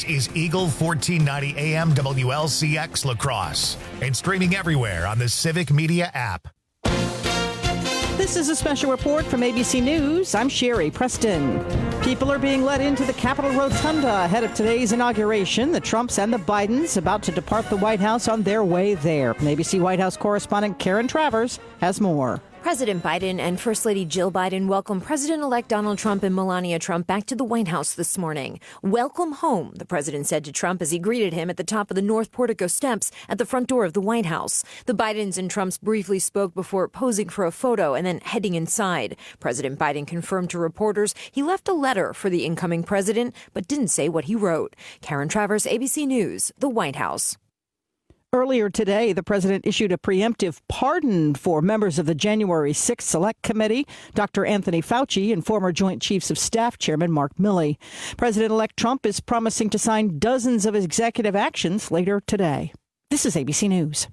This is Eagle 1490 AM WLCX La Crosse and streaming everywhere on the Civic Media app. This is a special report from ABC News. I'm Sherry Preston. People are being let into the Capitol Rotunda ahead of today's inauguration. The Trumps and the Bidens about to depart the White House on their way there. ABC White House correspondent Karen Travers has more. President Biden and First Lady Jill Biden welcome President-elect Donald Trump and Melania Trump back to the White House this morning. Welcome home, the president said to Trump as he greeted him at the top of the North Portico steps at the front door of the White House. The Bidens and Trumps briefly spoke before posing for a photo and then heading inside. President Biden confirmed to reporters he left a letter for the incoming president, but didn't say what he wrote. Karen Travers, ABC News, the White House. Earlier today, the president issued a preemptive pardon for members of the January 6th Select Committee, Dr. Anthony Fauci and former Joint Chiefs of Staff Chairman Mark Milley. President-elect Trump is promising to sign dozens of executive actions later today. This is ABC News.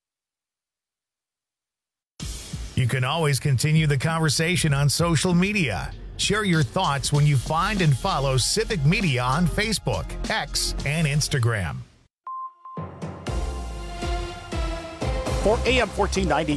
You can always continue the conversation on social media. Share your thoughts when you find and follow Civic Media on Facebook, X, and Instagram. For AM 1490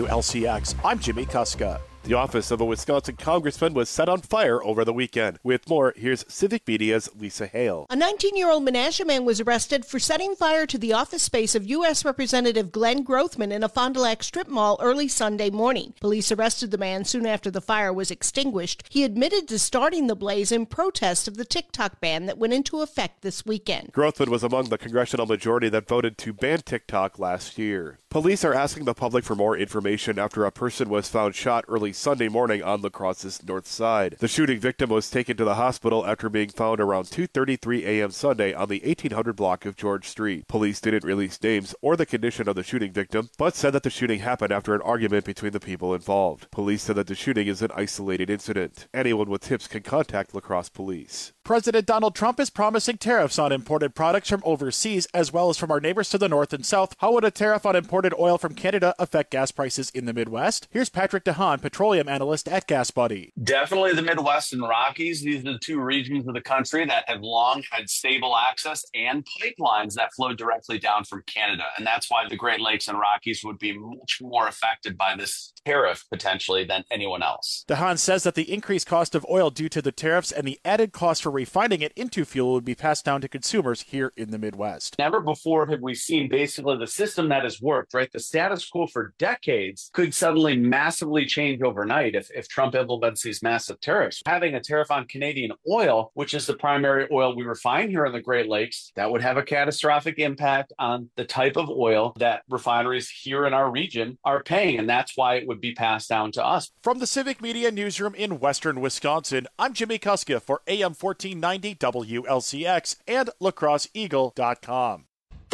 WLCX, I'm Jimmy Kuska. The office of a Wisconsin congressman was set on fire over the weekend. With more, here's Civic Media's Lisa Hale. A 19-year-old Menasha man was arrested for setting fire to the office space of U.S. Representative Glenn Grothman in a Fond du Lac strip mall early Sunday morning. Police arrested the man soon after the fire was extinguished. He admitted to starting the blaze in protest of the TikTok ban that went into effect this weekend. Grothman was among the congressional majority that voted to ban TikTok last year. Police are asking the public for more information after a person was found shot early Sunday morning on La Crosse's north side. The shooting victim was taken to the hospital after being found around 2:33 a.m. Sunday on the 1800 block of George Street. Police didn't release names or the condition of the shooting victim, but said that the shooting happened after an argument between the people involved. Police said that the shooting is an isolated incident. Anyone with tips can contact La Crosse Police. President Donald Trump is promising tariffs on imported products from overseas as well as from our neighbors to the north and south. How would a tariff on imported oil from Canada affect gas prices in the Midwest? Here's Patrick DeHaan, petroleum analyst at GasBuddy. Definitely the Midwest and Rockies. These are the two regions of the country that have long had stable access and pipelines that flow directly down from Canada. And that's why the Great Lakes and Rockies would be much more affected by this tariff potentially than anyone else. DeHaan says that the increased cost of oil due to the tariffs and the added cost for refining it into fuel would be passed down to consumers here in the Midwest. Never before have we seen basically the system that has worked, right? The status quo for decades could suddenly massively change overnight if Trump implements these massive tariffs. Having a tariff on Canadian oil, which is the primary oil we refine here in the Great Lakes, that would have a catastrophic impact on the type of oil that refineries here in our region are paying, and that's why it would be passed down to us. From the Civic Media Newsroom in Western Wisconsin, I'm Jimmy Kuska for AM 1490 WLCX and lacrosseeagle.com.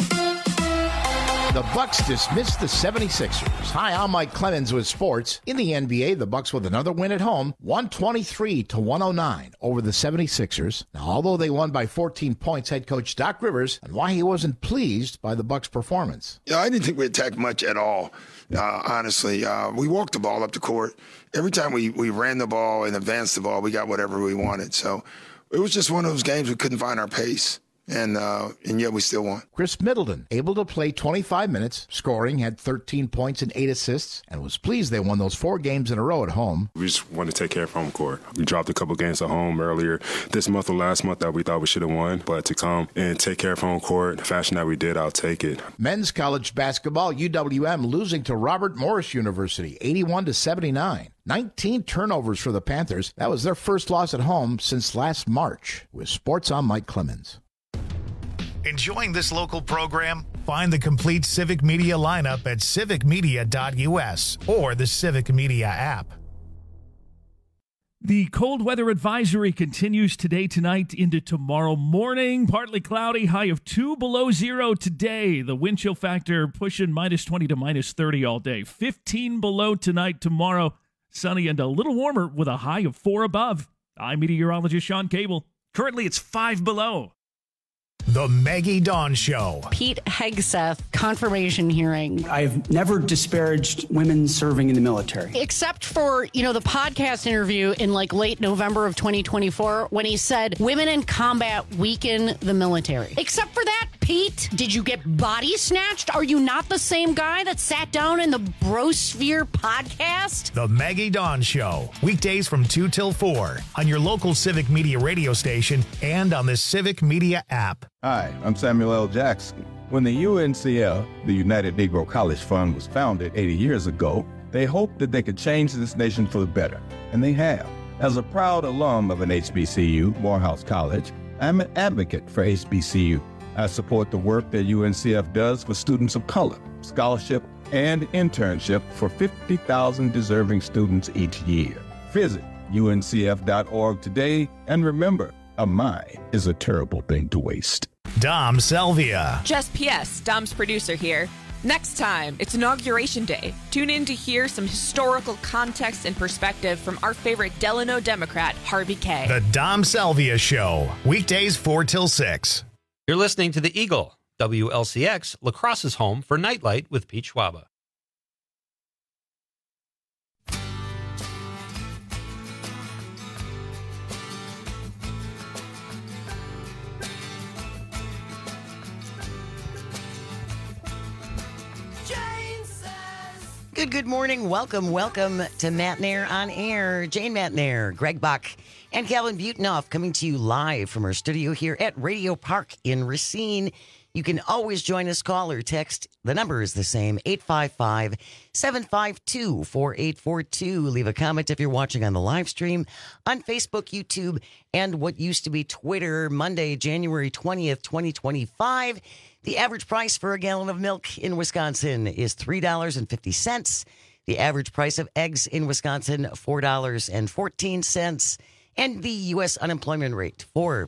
The Bucks dismissed the 76ers. Hi, I'm Mike Clemens with sports. In the NBA, the Bucks with another win at home, 123-109 over the 76ers. Now, although they won by 14 points, head coach Doc Rivers and why he wasn't pleased by the Bucks' performance. Yeah, I didn't think we attacked much at all, honestly. We walked the ball up the court. Every time we ran the ball and advanced the ball, we got whatever we wanted. So it was just one of those games we couldn't find our pace. And yet we still won. Chris Middleton, able to play 25 minutes, scoring, had 13 points and 8 assists, and was pleased they won those 4 games in a row at home. We just want to take care of home court. We dropped a couple games at home earlier this month or last month that we thought we should have won, but to come and take care of home court, the fashion that we did, I'll take it. Men's college basketball, UWM losing to Robert Morris University, 81-79. 19 turnovers for the Panthers. That was their first loss at home since last March. With sports, I'm Mike Clemens. Enjoying this local program? Find the complete Civic Media lineup at civicmedia.us or the Civic Media app. The cold weather advisory continues today, tonight, into tomorrow morning. Partly cloudy, high of 2 below zero today. The wind chill factor pushing minus 20 to minus 30 all day. 15 below tonight, tomorrow. Sunny and a little warmer with a high of 4 above. I'm meteorologist Sean Cable. Currently, it's 5 below. The Maggie Dawn Show. Pete Hegseth confirmation hearing. I've never disparaged women serving in the military. Except for, the podcast interview in late November of 2024 when he said women in combat weaken the military. Except for that, Pete, did you get body snatched? Are you not the same guy that sat down in the Brosphere podcast? The Maggie Dawn Show. Weekdays from 2 till 4 on your local Civic Media radio station and on the Civic Media app. Hi, I'm Samuel L. Jackson. When the UNCF, the United Negro College Fund, was founded 80 years ago, they hoped that they could change this nation for the better, and they have. As a proud alum of an HBCU, Morehouse College, I'm an advocate for HBCU. I support the work that UNCF does for students of color, scholarship, and internship for 50,000 deserving students each year. Visit uncf.org today, and remember, a mind is a terrible thing to waste. Dom Salvia. Just PS, Dom's producer here. Next time, it's Inauguration Day. Tune in to hear some historical context and perspective from our favorite Delano Democrat, Harvey Kaye. The Dom Salvia Show. Weekdays 4 till 6. You're listening to The Eagle, WLCX, La Crosse's home for Nightlight with Pete Schwaba. Good morning. Welcome to Matnair on Air. Jane Matnair, Greg Buck, and Calvin Butenoff coming to you live from our studio here at Radio Park in Racine. You can always join us, call or text. The number is the same, 855-752-4842. Leave a comment if you're watching on the live stream on Facebook, YouTube, and what used to be Twitter. Monday, January 20th, 2025. The average price for a gallon of milk in Wisconsin is $3.50. The average price of eggs in Wisconsin, $4.14. And the U.S. unemployment rate,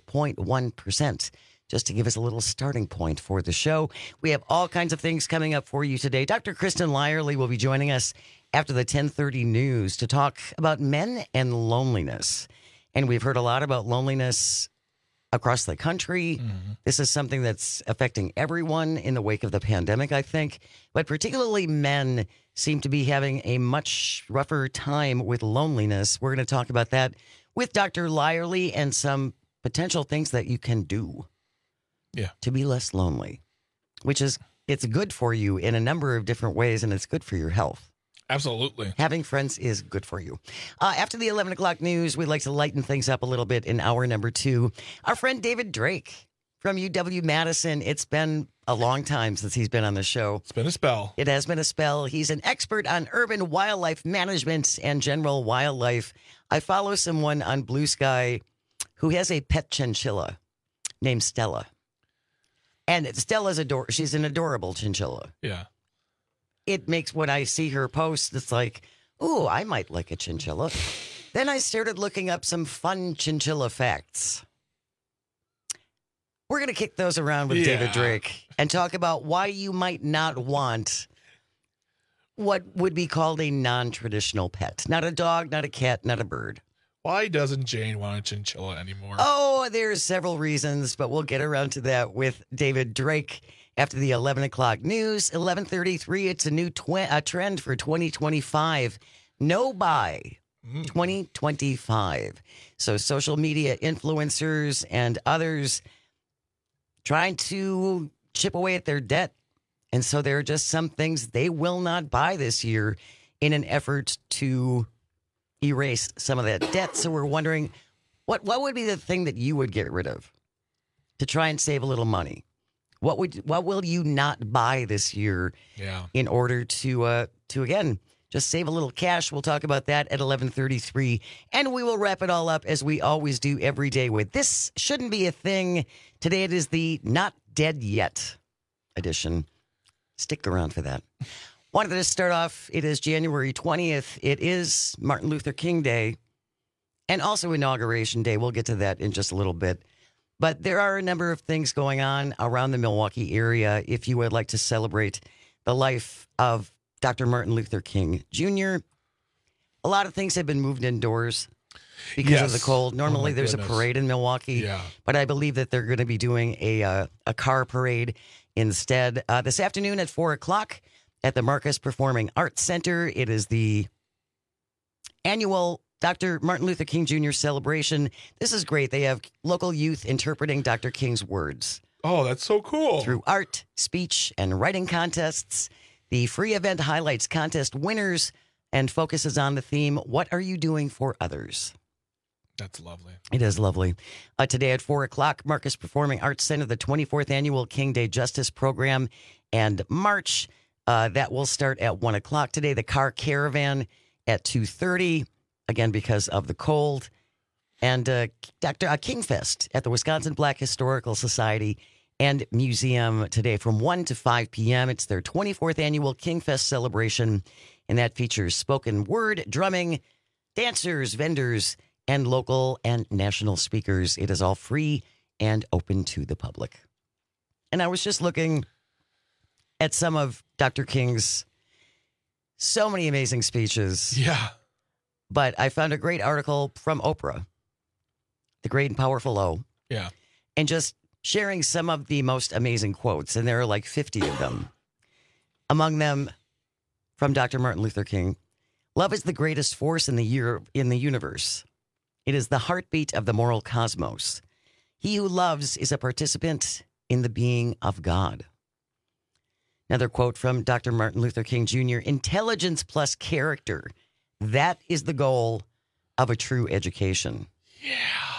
4.1%. Just to give us a little starting point for the show. We have all kinds of things coming up for you today. Dr. Kristen Lyerly will be joining us after the 10:30 news to talk about men and loneliness. And we've heard a lot about loneliness across the country. Mm-hmm. This is something that's affecting everyone in the wake of the pandemic, I think. But particularly men seem to be having a much rougher time with loneliness. We're going to talk about that with Dr. Lyerly and some potential things that you can do to be less lonely, which is, it's good for you in a number of different ways, and it's good for your health. Absolutely. Having friends is good for you. After the 11 o'clock news, we'd like to lighten things up a little bit in hour number 2. Our friend David Drake from UW-Madison. It's been a long time since he's been on the show. It's been a spell. It has been a spell. He's an expert on urban wildlife management and general wildlife. I follow someone on Blue Sky who has a pet chinchilla named Stella. And Stella's she's an adorable chinchilla. Yeah. It makes, when I see her post, it's like, ooh, I might like a chinchilla. Then I started looking up some fun chinchilla facts. We're going to kick those around with David Drake and talk about why you might not want what would be called a non-traditional pet. Not a dog, not a cat, not a bird. Why doesn't Jane want a chinchilla anymore? Oh, there's several reasons, but we'll get around to that with David Drake after the 11 o'clock news. 11:33, it's a new trend for 2025. No buy 2025. So social media influencers and others trying to chip away at their debt. And so there are just some things they will not buy this year in an effort to erase some of that debt. So we're wondering, what would be the thing that you would get rid of to try and save a little money? What will you not buy this year in order to again, just save a little cash? We'll talk about that at 11:33. And we will wrap it all up as we always do every day with This Shouldn't Be a Thing. Today it is the Not Dead Yet edition. Stick around for that. Wanted to start off, it is January 20th. It is Martin Luther King Day and also Inauguration Day. We'll get to that in just a little bit. But there are a number of things going on around the Milwaukee area if you would like to celebrate the life of Dr. Martin Luther King Jr. A lot of things have been moved indoors. because of the cold. Normally there's goodness. a parade in Milwaukee, Yeah. but I believe that they're going to be doing a car parade instead. This afternoon at 4 o'clock at the Marcus Performing Arts Center. It is the annual Dr. Martin Luther King Jr. celebration. This is great. They have local youth interpreting Dr. King's words. Oh, that's so cool. Through art, speech, and writing contests. The free event highlights contest winners and focuses on the theme, what are you doing for others? That's lovely. It is lovely. Today at 4 o'clock, Marcus Performing Arts Center, the 24th Annual King Day Justice Program and March. That will start at 1 o'clock today. The car caravan at 2:30, again because of the cold. And Dr. Kingfest at the Wisconsin Black Historical Society and Museum today from 1 to 5 p.m. It's their 24th Annual Kingfest celebration, and that features spoken word, drumming, dancers, vendors, and local and national speakers. It is all free and open to the public. And I was just looking at some of Dr. King's so many amazing speeches. Yeah. But I found a great article from Oprah, the great and powerful O. Yeah. And just sharing some of the most amazing quotes. And there are like 50 of them. Among them, from Dr. Martin Luther King, love is the greatest force in the universe. It is the heartbeat of the moral cosmos. He who loves is a participant in the being of God. Another quote from Dr. Martin Luther King Jr., intelligence plus character. That is the goal of a true education. Yeah.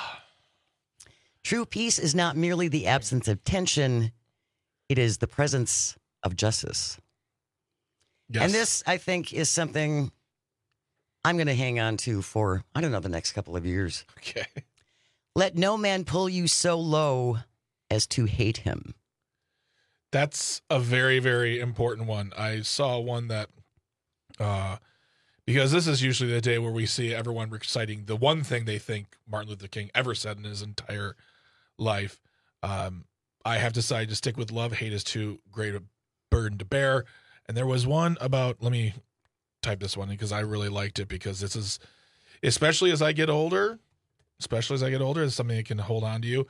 True peace is not merely the absence of tension. It is the presence of justice. Yes. And this, I think, is something I'm going to hang on to for, I don't know, the next couple of years. Okay. Let no man pull you so low as to hate him. That's a very, very important one. I saw one that, because this is usually the day where we see everyone reciting the one thing they think Martin Luther King ever said in his entire life. I have decided to stick with love. Hate is too great a burden to bear. And there was one about, let me type this one in because I really liked it, because this is, especially as I get older, it's something that can hold on to you.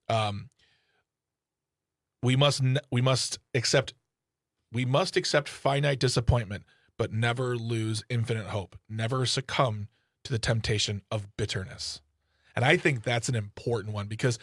We must accept finite disappointment, but never lose infinite hope. Never succumb to the temptation of bitterness. And I think that's an important one, because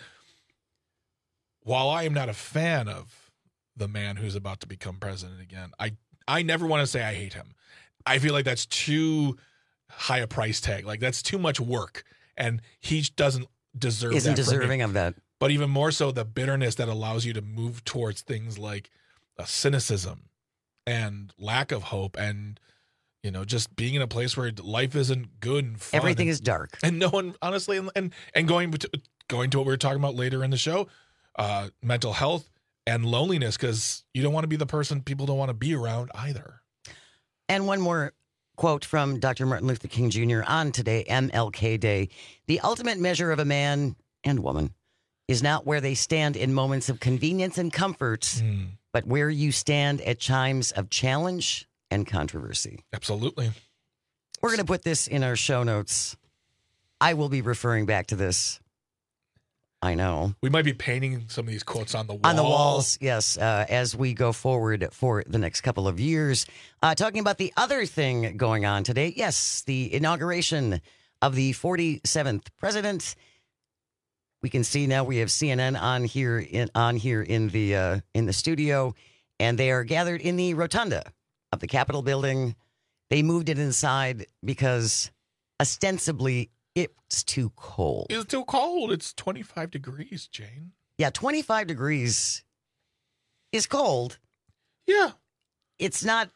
while I am not a fan of the man who's about to become president again, I never want to say I hate him. I feel like that's too high a price tag. Like, that's too much work, and he doesn't deserve. Isn't that deserving of that. But even more so, the bitterness that allows you to move towards things like cynicism and lack of hope, and just being in a place where life isn't good and fun. Everything is dark, and no one, honestly, and going to what we were talking about later in the show, mental health and loneliness, because you don't want to be the person people don't want to be around either. And one more quote from Dr. Martin Luther King Jr. on today, MLK Day. The ultimate measure of a man and woman is not where they stand in moments of convenience and comfort, but where you stand at times of challenge and controversy. Absolutely. We're going to put this in our show notes. I will be referring back to this. I know. We might be painting some of these quotes on the wall. On the walls, yes, as we go forward for the next couple of years. Talking about the other thing going on today, yes, the inauguration of the 47th president. We can see now we have CNN on here in the studio, and they are gathered in the rotunda of the Capitol building. They moved it inside because ostensibly it's too cold. It's too cold. It's 25 degrees, Jane. Yeah, 25 degrees is cold. Yeah. It's not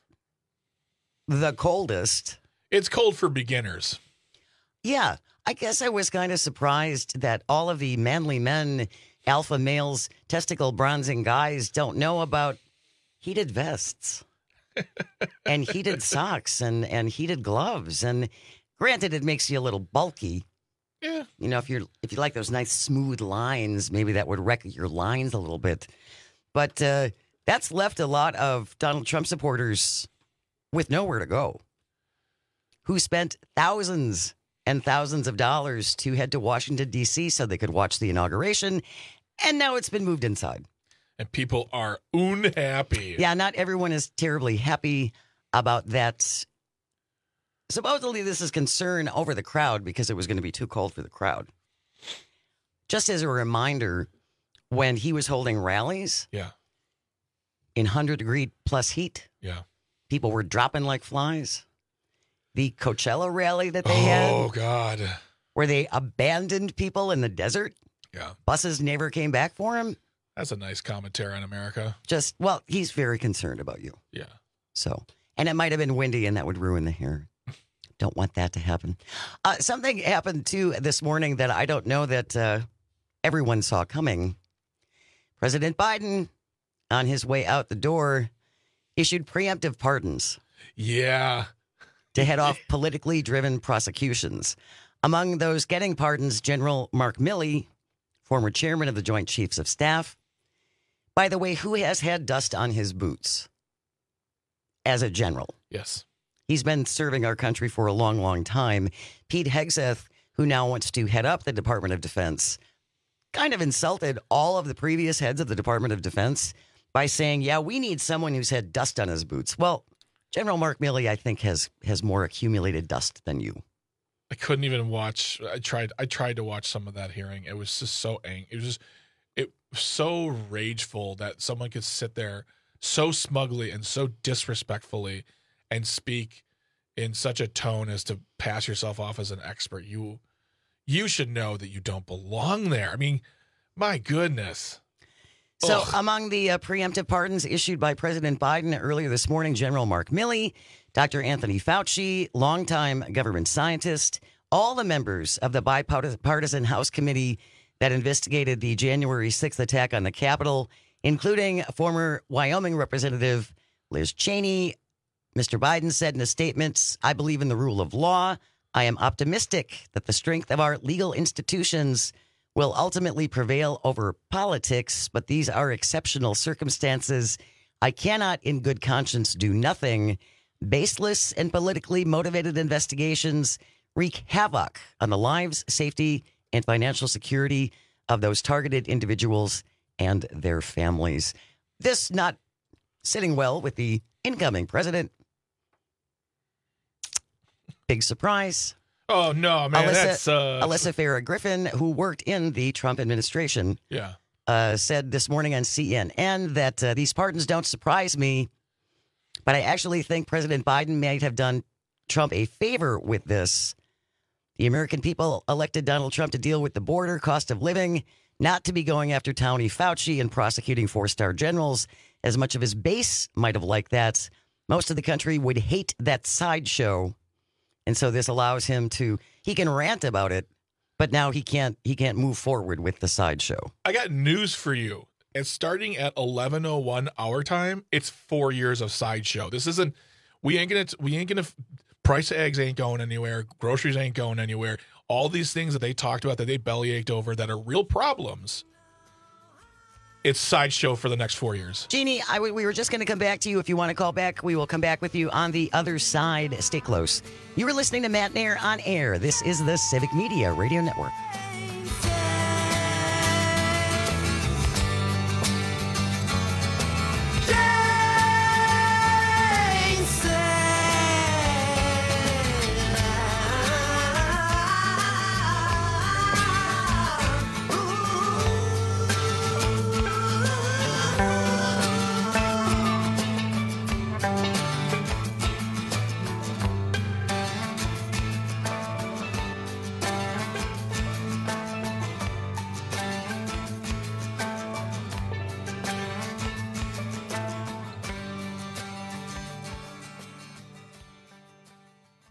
the coldest. It's cold for beginners. Yeah. I guess I was kind of surprised that all of the manly men, alpha males, testicle bronzing guys don't know about heated vests and heated socks and heated gloves. And granted, it makes you a little bulky. Yeah. If you like those nice smooth lines, maybe that would wreck your lines a little bit. But that's left a lot of Donald Trump supporters with nowhere to go, who spent thousands and thousands of dollars to head to Washington, D.C. so they could watch the inauguration. And now it's been moved inside. And people are unhappy. Yeah, not everyone is terribly happy about that. Supposedly, this is concern over the crowd because it was going to be too cold for the crowd. Just as a reminder, when he was holding rallies in 100-degree plus heat, people were dropping like flies. The Coachella rally that they had. Oh, God. Where they abandoned people in the desert. Yeah. Buses never came back for him. That's a nice commentary on America. Well, he's very concerned about you. Yeah. So, and it might have been windy and that would ruin the hair. Don't want that to happen. Something happened too this morning that I don't know that everyone saw coming. President Biden, on his way out the door, issued preemptive pardons. Yeah. To head off politically driven prosecutions. Among those getting pardons, General Mark Milley, former chairman of the Joint Chiefs of Staff. By the way, who has had dust on his boots as a general? Yes. He's been serving our country for a long, long time. Pete Hegseth, who now wants to head up the Department of Defense, kind of insulted all of the previous heads of the Department of Defense by saying, yeah, we need someone who's had dust on his boots. Well, General Mark Milley, I think, has more accumulated dust than you. I couldn't even watch. I tried to watch some of that hearing. It was just so angry. It was so rageful that someone could sit there so smugly and so disrespectfully and speak in such a tone as to pass yourself off as an expert. You should know that you don't belong there. I mean, my goodness. So among the preemptive pardons issued by President Biden earlier this morning, General Mark Milley, Dr. Anthony Fauci, longtime government scientist, all the members of the bipartisan House committee that investigated the January 6th attack on the Capitol, including former Wyoming Representative Liz Cheney. Mr. Biden said in a statement, I believe in the rule of law. I am optimistic that the strength of our legal institutions will ultimately prevail over politics, but these are exceptional circumstances. I cannot in good conscience do nothing. Baseless and politically motivated investigations wreak havoc on the lives, safety, and financial security of those targeted individuals and their families. This not sitting well with the incoming president. Big surprise. Oh, no, man. Alyssa Farah Griffin, who worked in the Trump administration, said this morning on CNN that these pardons don't surprise me, but I actually think President Biden might have done Trump a favor with this. The American people elected Donald Trump to deal with the border, cost of living, not to be going after Tony Fauci and prosecuting four-star generals. As much of his base might have liked that, most of the country would hate that sideshow. And so this allows him he can rant about it, but now he can't move forward with the sideshow. I got news for you. It's starting at 11:01 our time. It's 4 years of sideshow. This isn't, we ain't gonna, price of eggs ain't going anywhere. Groceries ain't going anywhere. All these things that they talked about that they bellyached over that are real problems. It's sideshow for the next 4 years. Jeannie, we were just going to come back to you. If you want to call back, we will come back with you on the other side. Stay close. You were listening to Matt Nair on air. This is the Civic Media Radio Network.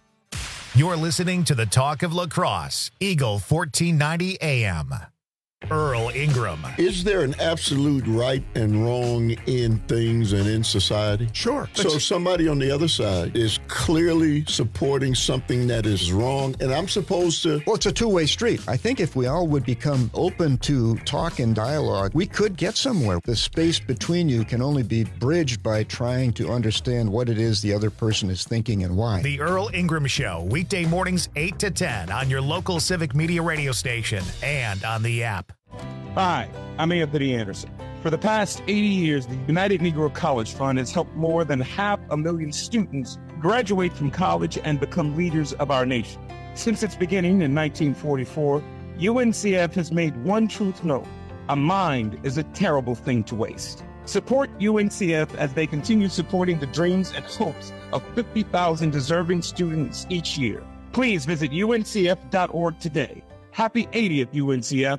You're listening to the Talk of La Crosse, Eagle 1490 AM. Earl Ingram. Is there an absolute right and wrong in things and in society? Sure. So if somebody on the other side is clearly supporting something that is wrong, and I'm supposed to... Well, it's a two-way street. I think if we all would become open to talk and dialogue, we could get somewhere. The space between you can only be bridged by trying to understand what it is the other person is thinking and why. The Earl Ingram Show, weekday mornings 8 to 10 on your local Civic Media radio station and on the app. Hi, I'm Anthony Anderson. For the past 80 years, the United Negro College Fund has helped more than 500,000 students graduate from college and become leaders of our nation. Since its beginning in 1944, UNCF has made one truth known: a mind is a terrible thing to waste. Support UNCF as they continue supporting the dreams and hopes of 50,000 deserving students each year. Please visit uncf.org today. Happy 80th, UNCF.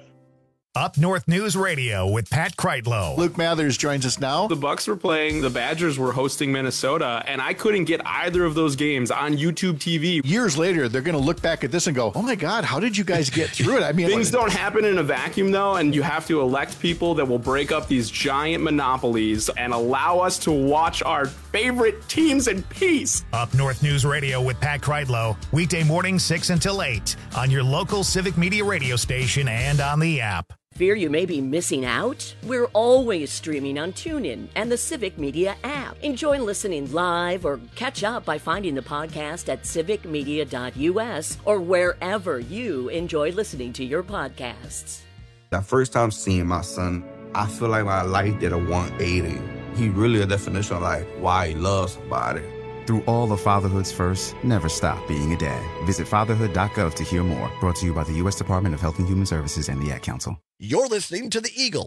Up North News Radio with Pat Kreitlow. Luke Mathers joins us now. The Bucks were playing, the Badgers were hosting Minnesota, and I couldn't get either of those games on YouTube TV. Years later, they're going to look back at this and go, oh my God, how did you guys get through it? I mean, things don't happen in a vacuum, though, and you have to elect people that will break up these giant monopolies and allow us to watch our favorite teams in peace. Up North News Radio with Pat Kreitlow, weekday morning 6 until 8 on your local Civic Media radio station and on the app. Fear you may be missing out? We're always streaming on TuneIn and the Civic Media app. Enjoy listening live or catch up by finding the podcast at civicmedia.us or wherever you enjoy listening to your podcasts. The first time seeing my son, I feel like my life did a 180. He really a definition of like why he loves somebody. Through all of fatherhood's first, never stop being a dad. Visit fatherhood.gov to hear more. Brought to you by the U.S. Department of Health and Human Services and the Ad Council. You're listening to the Eagle,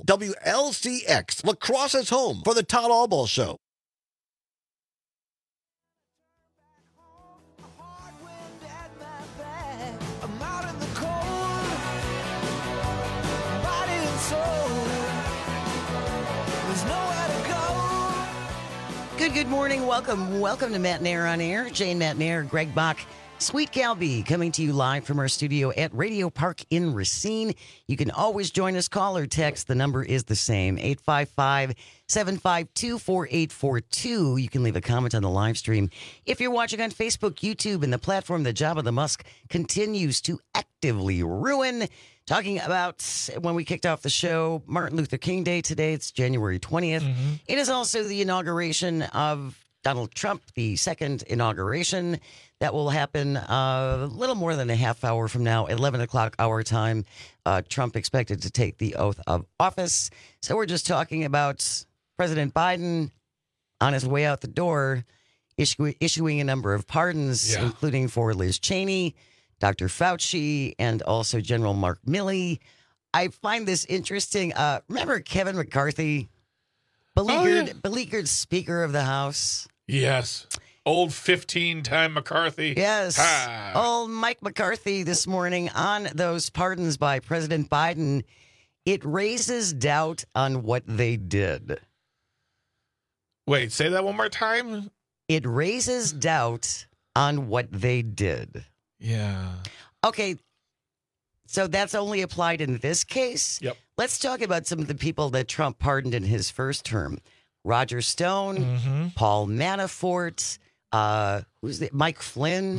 WLCX, Lacrosse's home for the Todd Albaugh Show. Good morning. Welcome to Matt Nair on Air. Jane Matt Nair, Greg Bach, Sweet Galby coming to you live from our studio at Radio Park in Racine. You can always join us, call or text. The number is the same, 855-752-4842. You can leave a comment on the live stream. If you're watching on Facebook, YouTube, and the platform that Jabba the Musk continues to actively ruin. Talking about when we kicked off the show, Martin Luther King Day today. It's January 20th. Mm-hmm. It is also the inauguration of Donald Trump, the second inauguration. That will happen a little more than a half hour from now, 11 o'clock our time. Trump expected to take the oath of office. So we're just talking about President Biden on his way out the door, issuing a number of pardons, including for Liz Cheney, Dr. Fauci, and also General Mark Milley. I find this interesting. Remember Kevin McCarthy, beleaguered Speaker of the House? Yes. Old 15-time McCarthy. Yes. Old Mike McCarthy this morning on those pardons by President Biden. It raises doubt on what they did. Wait, say that one more time? It raises doubt on what they did. Yeah. Okay. So that's only applied in this case. Yep. Let's talk about some of the people that Trump pardoned in his first term. Roger Stone, Paul Manafort, who's the, Mike Flynn.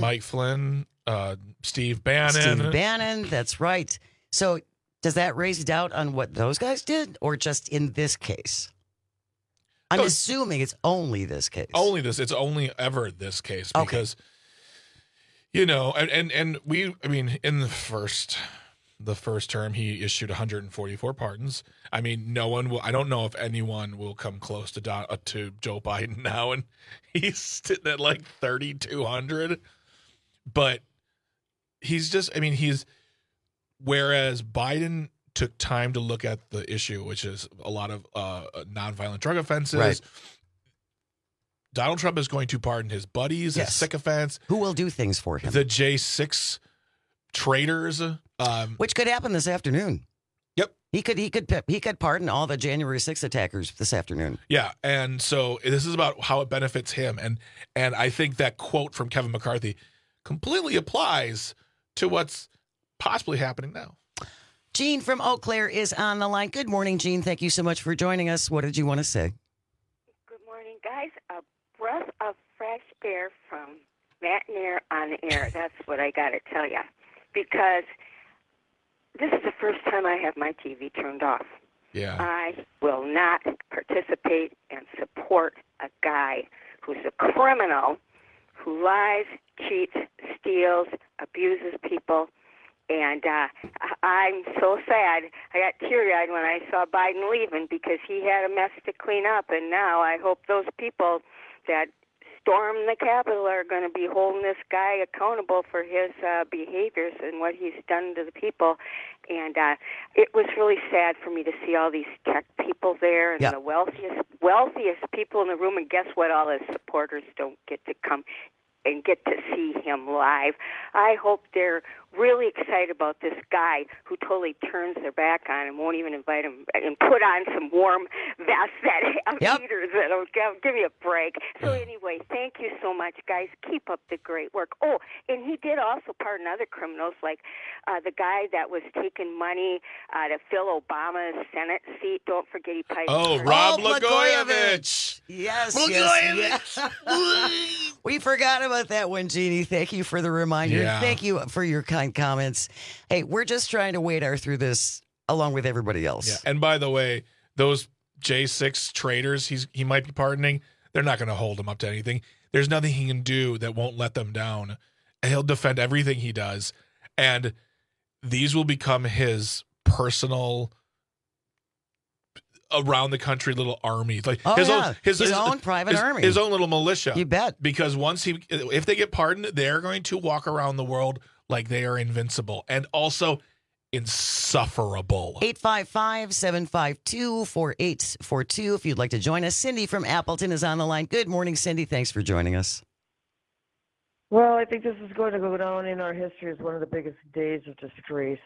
Steve Bannon. That's right. So does that raise doubt on what those guys did or just in this case? I'm assuming it's only this case. Only this. It's only ever this case because, you know, and we, I mean, in the first term, he issued 144 pardons. I mean, no one will. I don't know if anyone will come close to Joe Biden now, and he's sitting at like 3,200. But he's just. I mean, whereas Biden took time to look at the issue, which is a lot of nonviolent drug offenses. Right. Donald Trump is going to pardon his buddies, his sycophants, who will do things for him. The J6 traitors. Which could happen this afternoon. Yep. He could pardon all the January 6th attackers this afternoon. Yeah, and so this is about how it benefits him, and I think that quote from Kevin McCarthy completely applies to what's possibly happening now. Jean from Eau Claire is on the line. Good morning, Jean. Thank you so much for joining us. What did you want to say? Good morning, guys. A breath of fresh air from Matt and Air on the air. That's what I got to tell you. Because this is the first time I have my TV turned off. Yeah. I will not participate and support a guy who's a criminal, who lies, cheats, steals, abuses people. And I'm so sad. I got teary-eyed when I saw Biden leaving because he had a mess to clean up. And now I hope those people that stormed the Capitol are going to be holding this guy accountable for his behaviors and what he's done to the people. And it was really sad for me to see all these tech people there and the wealthiest people in the room. And guess what? All his supporters don't get to come and get to see him live. I hope they're really excited about this guy who totally turns their back on him, won't even invite him, and put on some warm vests that have heaters that'll give me a break. So anyway, thank you so much, guys. Keep up the great work. Oh, and he did also pardon other criminals, like the guy that was taking money to fill Obama's Senate seat. Don't forget he paid. Oh, Rob Blagojevich. Yes, yes. We forgot about that one, Jeannie. Thank you for the reminder. Yeah. Thank you for your kind comments. Hey, we're just trying to wade our through this along with everybody else. Yeah. And by the way, those J6 traitors he might be pardoning, they're not going to hold him up to anything. There's nothing he can do that won't let them down. And he'll defend everything he does. And these will become his personal around the country little army, like his own private army, his own little militia. You bet. Because if they get pardoned, they're going to walk around the world like they are invincible and also insufferable. 855-752-4842. If you'd like to join us, Cindy from Appleton is on the line. Good morning, Cindy. Thanks for joining us. Well, I think this is going to go down in our history as one of the biggest days of disgrace.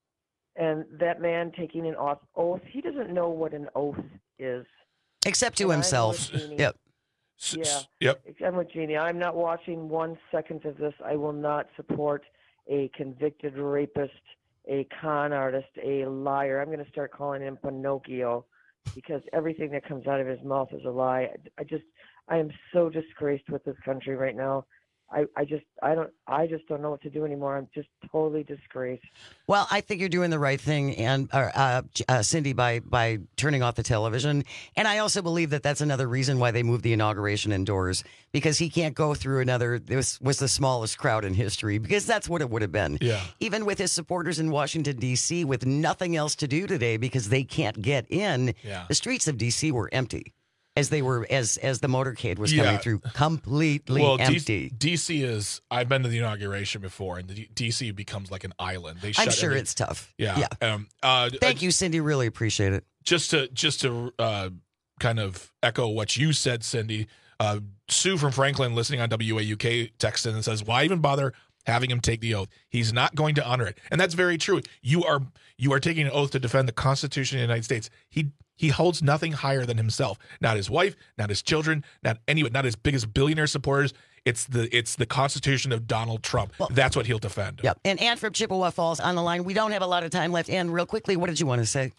And that man taking an oath, he doesn't know what an oath is. Except to himself. Yep. Yeah. Yep. I'm with Jeannie. I'm not watching 1 second of this. I will not support a convicted rapist, a con artist, a liar. I'm going to start calling him Pinocchio because everything that comes out of his mouth is a lie. I am so disgraced with this country right now. I just don't know what to do anymore. I'm just totally disgraced. Well, I think you're doing the right thing, and Cindy, by turning off the television. And I also believe that that's another reason why they moved the inauguration indoors, because he can't go through another. This was the smallest crowd in history, because that's what it would have been. Yeah. Even with his supporters in Washington D.C. with nothing else to do today because they can't get in. Yeah. The streets of D.C. were empty. As they were, as the motorcade was coming through, completely empty. DC is. I've been to the inauguration before, and the DC becomes like an island. I'm sure it's tough. Yeah. Thank you, Cindy. Really appreciate it. Just to kind of echo what you said, Cindy. Sue from Franklin, listening on WAUK, texts in and says, "Why even bother having him take the oath? He's not going to honor it." And that's very true. You are taking an oath to defend the Constitution of the United States. He holds nothing higher than himself. Not his wife, not his children, not his biggest billionaire supporters. It's the Constitution of Donald Trump. Well, that's what he'll defend. Yep. And Ann from Chippewa Falls on the line. We don't have a lot of time left. Ann, real quickly, what did you want to say?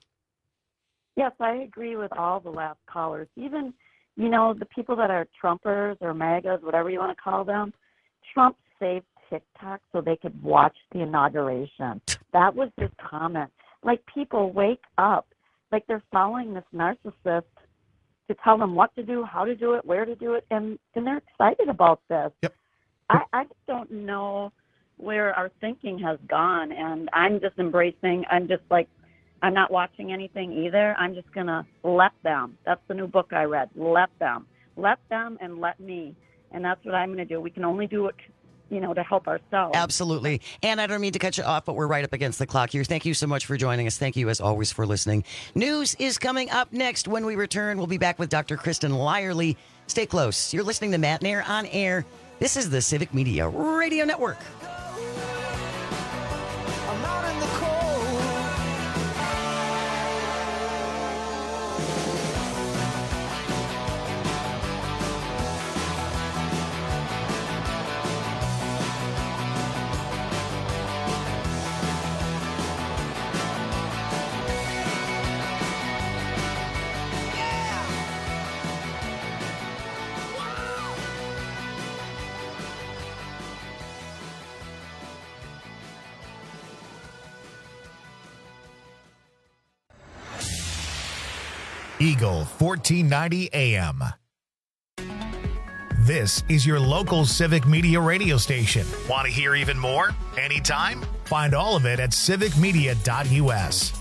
Yes, I agree with all the last callers. Even, the people that are Trumpers or MAGAs, whatever you want to call them, Trump saved TikTok so they could watch the inauguration. That was his comment. Like, people, wake up. Like, they're following this narcissist to tell them what to do, how to do it, where to do it, and they're excited about this. Yep. I just don't know where our thinking has gone, and I'm just embracing. I'm just like, I'm not watching anything either. I'm just going to let them. That's the new book I read. Let them. Let them and let me. And that's what I'm going to do. We can only do it, to help ourselves. Absolutely. And I don't mean to cut you off, but we're right up against the clock here. Thank you so much for joining us. Thank you, as always, for listening. News is coming up next. When we return, we'll be back with Dr. Kristen Lyerly. Stay close. You're listening to Matt and Air on Air. This is the Civic Media Radio Network. Eagle 1490 AM. This is your local Civic Media radio station. Want to hear even more? Anytime? Find all of it at civicmedia.us.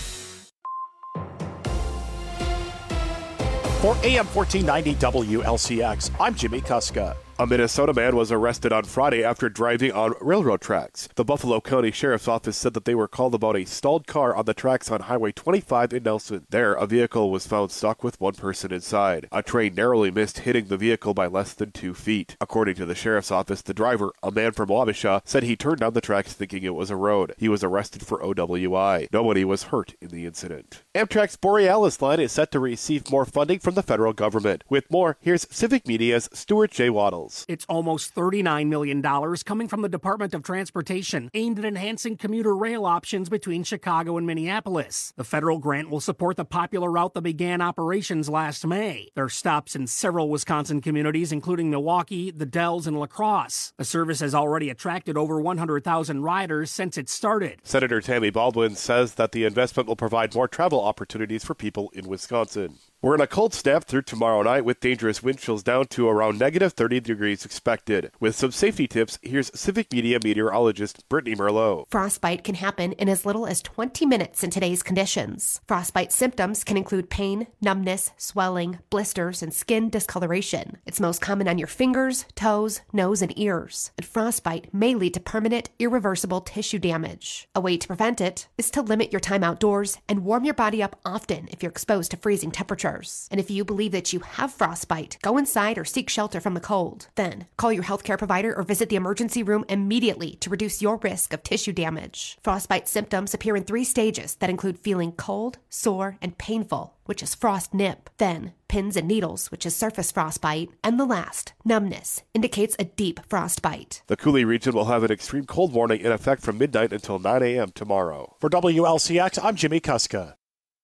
For AM 1490 WLCX, I'm Jimmy Kuska. A Minnesota man was arrested on Friday after driving on railroad tracks. The Buffalo County Sheriff's Office said that they were called about a stalled car on the tracks on Highway 25 in Nelson. There, a vehicle was found stuck with one person inside. A train narrowly missed hitting the vehicle by less than 2 feet. According to the Sheriff's Office, the driver, a man from Wabasha, said he turned down the tracks thinking it was a road. He was arrested for OWI. Nobody was hurt in the incident. Amtrak's Borealis line is set to receive more funding from the federal government. With more, here's Civic Media's Stuart J. Waddles. It's almost $39 million coming from the Department of Transportation, aimed at enhancing commuter rail options between Chicago and Minneapolis. The federal grant will support the popular route that began operations last May. There are stops in several Wisconsin communities, including Milwaukee, the Dells, and La Crosse. The service has already attracted over 100,000 riders since it started. Senator Tammy Baldwin says that the investment will provide more travel opportunities for people in Wisconsin. We're in a cold snap through tomorrow night with dangerous wind chills down to around negative 30 degrees expected. With some safety tips, here's Civic Media meteorologist Brittany Merlot. Frostbite can happen in as little as 20 minutes in today's conditions. Frostbite symptoms can include pain, numbness, swelling, blisters, and skin discoloration. It's most common on your fingers, toes, nose, and ears. And frostbite may lead to permanent, irreversible tissue damage. A way to prevent it is to limit your time outdoors and warm your body up often if you're exposed to freezing temperatures. And if you believe that you have frostbite, go inside or seek shelter from the cold. Then, call your healthcare provider or visit the emergency room immediately to reduce your risk of tissue damage. Frostbite symptoms appear in 3 stages that include feeling cold, sore, and painful, which is frost nip. Then, pins and needles, which is surface frostbite. And the last, numbness, indicates a deep frostbite. The Coulee region will have an extreme cold warning in effect from midnight until 9 a.m. tomorrow. For WLCX, I'm Jimmy Kuska.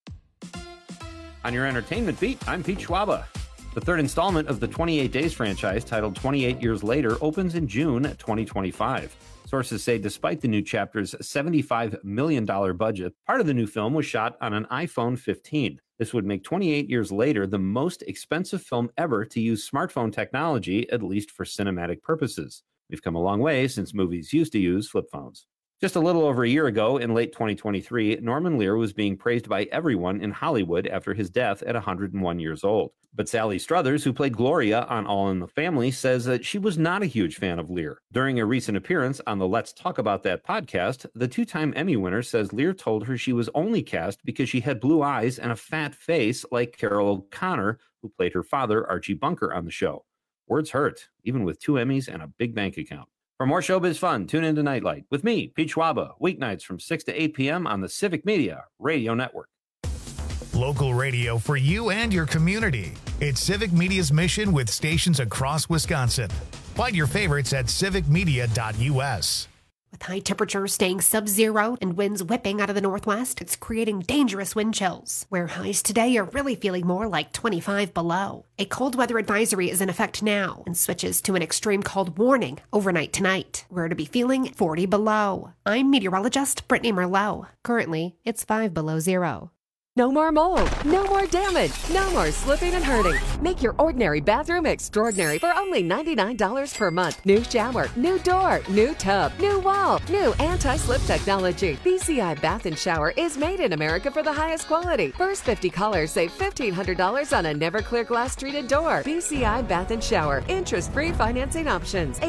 On your entertainment beat, I'm Pete Schwaba. The third installment of the 28 Days franchise, titled 28 Years Later, opens in June 2025. Sources say despite the new chapter's $75 million budget, part of the new film was shot on an iPhone 15. This would make 28 Years Later the most expensive film ever to use smartphone technology, at least for cinematic purposes. We've come a long way since movies used to use flip phones. Just a little over a year ago, in late 2023, Norman Lear was being praised by everyone in Hollywood after his death at 101 years old. But Sally Struthers, who played Gloria on All in the Family, says that she was not a huge fan of Lear. During a recent appearance on the Let's Talk About That podcast, the 2-time Emmy winner says Lear told her she was only cast because she had blue eyes and a fat face like Carol O'Connor, who played her father, Archie Bunker, on the show. Words hurt, even with 2 Emmys and a big bank account. For more showbiz fun, tune into Nightlight with me, Pete Schwaba, weeknights from 6 to 8 p.m. on the Civic Media Radio Network. Local radio for you and your community. It's Civic Media's mission with stations across Wisconsin. Find your favorites at civicmedia.us. With high temperatures staying sub-zero and winds whipping out of the northwest, it's creating dangerous wind chills, where highs today are really feeling more like 25 below. A cold weather advisory is in effect now and switches to an extreme cold warning overnight tonight. We're to be feeling 40 below. I'm meteorologist Brittany Merlot. Currently, it's 5 below zero. No more mold, no more damage, no more slipping and hurting. Make your ordinary bathroom extraordinary for only $99 per month. New shower, new door, new tub, new wall, new anti-slip technology. BCI Bath and Shower is made in America for the highest quality. First 50 callers save $1,500 on a Never-Clear glass treated door. BCI Bath and Shower. Interest-free financing options.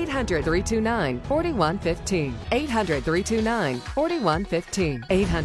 800-329-4115. 800-329-4115.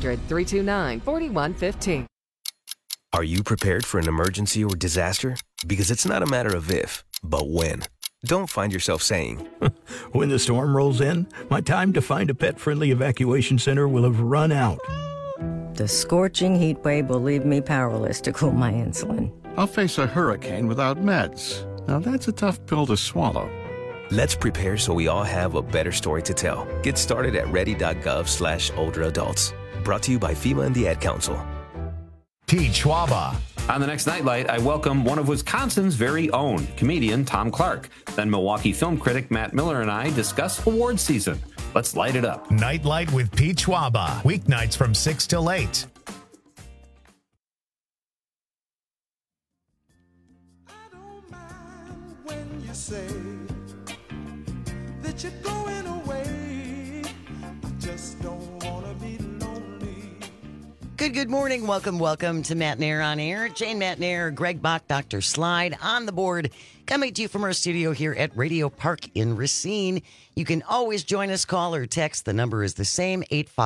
800-329-4115. Are you prepared for an emergency or disaster? Because it's not a matter of if, but when. Don't find yourself saying, when the storm rolls in, my time to find a pet-friendly evacuation center will have run out. The scorching heat wave will leave me powerless to cool my insulin. I'll face a hurricane without meds. Now that's a tough pill to swallow. Let's prepare so we all have a better story to tell. Get started at ready.gov/older adults. Brought to you by FEMA and the Ad Council. Pete Schwaba. On the next Nightlight, I welcome one of Wisconsin's very own, comedian Tom Clark. Then Milwaukee film critic Matt Miller and I discuss award season. Let's light it up. Nightlight with Pete Schwaba. Weeknights from 6 till 8. say that you're going away. I just don't want to be lonely. Good morning. Welcome to Matt Nair on Air. Jane Matt Nair, Greg Bach, Dr. Slide on the board. Coming to you from our studio here at Radio Park in Racine. You can always join us, call or text. The number is the same,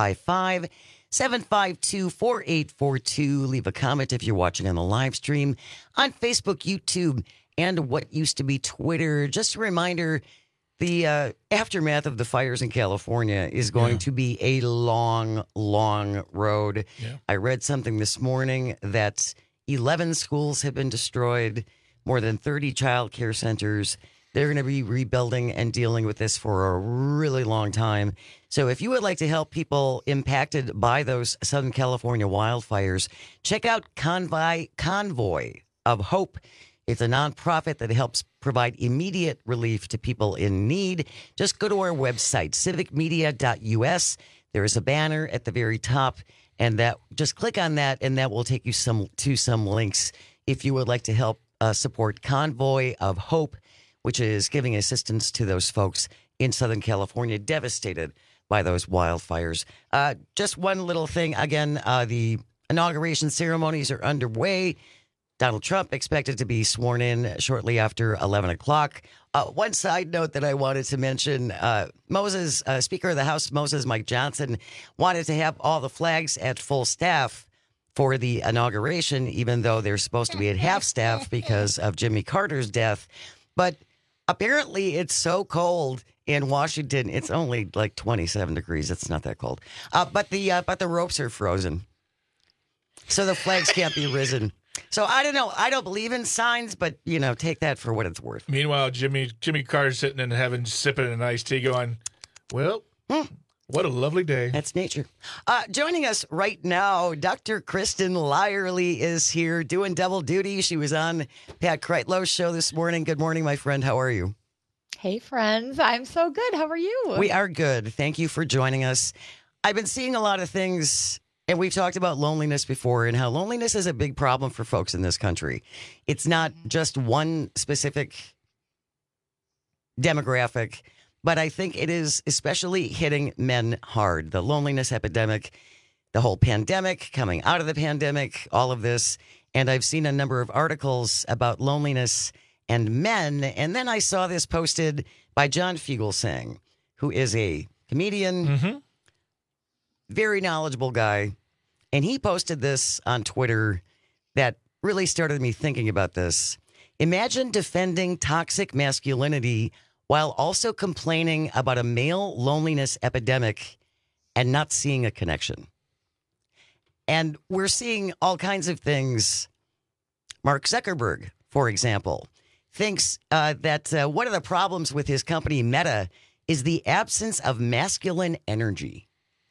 855-752-4842. Leave a comment if you're watching on the live stream on Facebook, YouTube, and what used to be Twitter. Just a reminder, the aftermath of the fires in California is going to be a long, long road. Yeah. I read something this morning that 11 schools have been destroyed, more than 30 child care centers. They're going to be rebuilding and dealing with this for a really long time. So if you would like to help people impacted by those Southern California wildfires, check out Convoy of Hope. It's a nonprofit that helps provide immediate relief to people in need. Just go to our website, civicmedia.us. There is a banner at the very top, and that just click on that, and that will take you to some links if you would like to help support Convoy of Hope, which is giving assistance to those folks in Southern California devastated by those wildfires. Just one little thing. Again, the inauguration ceremonies are underway. Donald Trump expected to be sworn in shortly after 11 o'clock. One side note that I wanted to mention, Speaker of the House, Mike Johnson, wanted to have all the flags at full staff for the inauguration, even though they're supposed to be at half staff because of Jimmy Carter's death. But apparently it's so cold in Washington. It's only like 27 degrees. It's not that cold. But the ropes are frozen. So the flags can't be risen. So I don't know. I don't believe in signs, but, take that for what it's worth. Meanwhile, Jimmy Carter's sitting in heaven, sipping an iced tea going, well, what a lovely day. That's nature. Joining us right now, Dr. Kristen Lyerly is here doing double duty. She was on Pat Kreitlow's show this morning. Good morning, my friend. How are you? Hey, friends. I'm so good. How are you? We are good. Thank you for joining us. I've been seeing a lot of things, and we've talked about loneliness before and how loneliness is a big problem for folks in this country. It's not just one specific demographic, but I think it is especially hitting men hard. The loneliness epidemic, the whole pandemic, coming out of the pandemic, all of this. And I've seen a number of articles about loneliness and men. And then I saw this posted by John Fugelsang, who is a comedian, very knowledgeable guy. And he posted this on Twitter that really started me thinking about this. Imagine defending toxic masculinity while also complaining about a male loneliness epidemic and not seeing a connection. And we're seeing all kinds of things. Mark Zuckerberg, for example, thinks that one of the problems with his company, Meta, is the absence of masculine energy.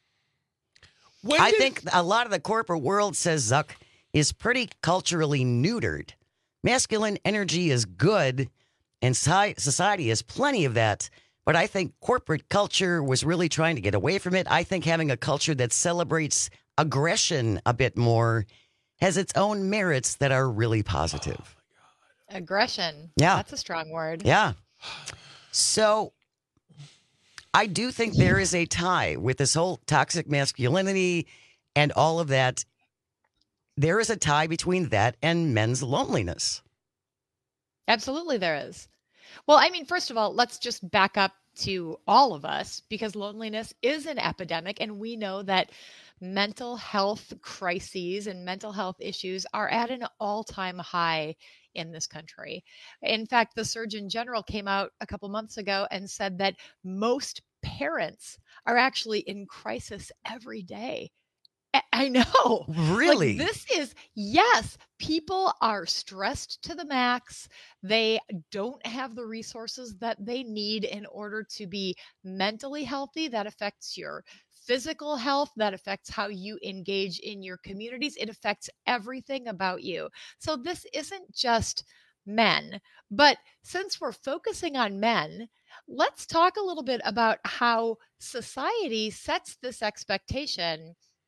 I think a lot of the corporate world, says Zuck, is pretty culturally neutered. Masculine energy is good, and society has plenty of that. But I think corporate culture was really trying to get away from it. I think having a culture that celebrates aggression a bit more has its own merits that are really positive. Oh my God. Aggression. Yeah. That's a strong word. Yeah. So I do think there is a tie with this whole toxic masculinity and all of that. There is a tie between that and men's loneliness. Absolutely there is. Well, I mean, first of all, let's just back up to all of us, because loneliness is an epidemic, and we know that mental health crises and mental health issues are at an all-time high in this country. In fact, the Surgeon General came out a couple months ago and said that most parents are actually in crisis every day. I know. Really? Like, this is, yes, people are stressed to the max. They don't have the resources that they need in order to be mentally healthy. That affects your physical health. That affects how you engage in your communities. It affects everything about you. So this isn't just men. But since we're focusing on men, let's talk a little bit about how society sets this expectation